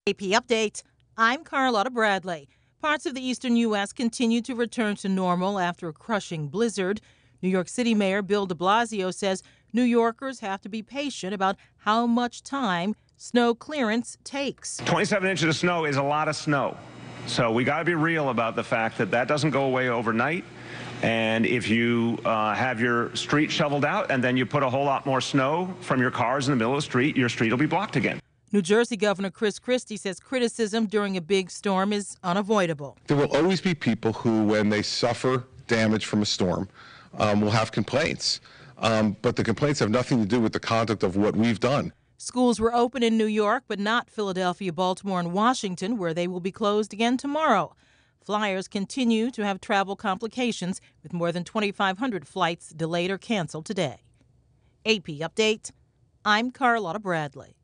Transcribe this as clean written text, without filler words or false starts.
AP Update. I'm Carlotta Bradley. Parts of the eastern U.S. continue to return to normal after a crushing blizzard. New York City Mayor Bill de Blasio says New Yorkers have to be patient about how much time snow clearance takes. 27 inches of snow is a lot of snow. So we got to be real about the fact that that doesn't go away overnight. And if you have your street shoveled out and then you put a whole lot more snow from your cars in the middle of the street, your street will be blocked again. New Jersey Governor Chris Christie says criticism during a big storm is unavoidable. There will always be people who, when they suffer damage from a storm, will have complaints. But the complaints have nothing to do with the conduct of what we've done. Schools were open in New York, but not Philadelphia, Baltimore, and Washington, where they will be closed again tomorrow. Flyers continue to have travel complications, with more than 2,500 flights delayed or canceled today. AP Update. I'm Carlotta Bradley.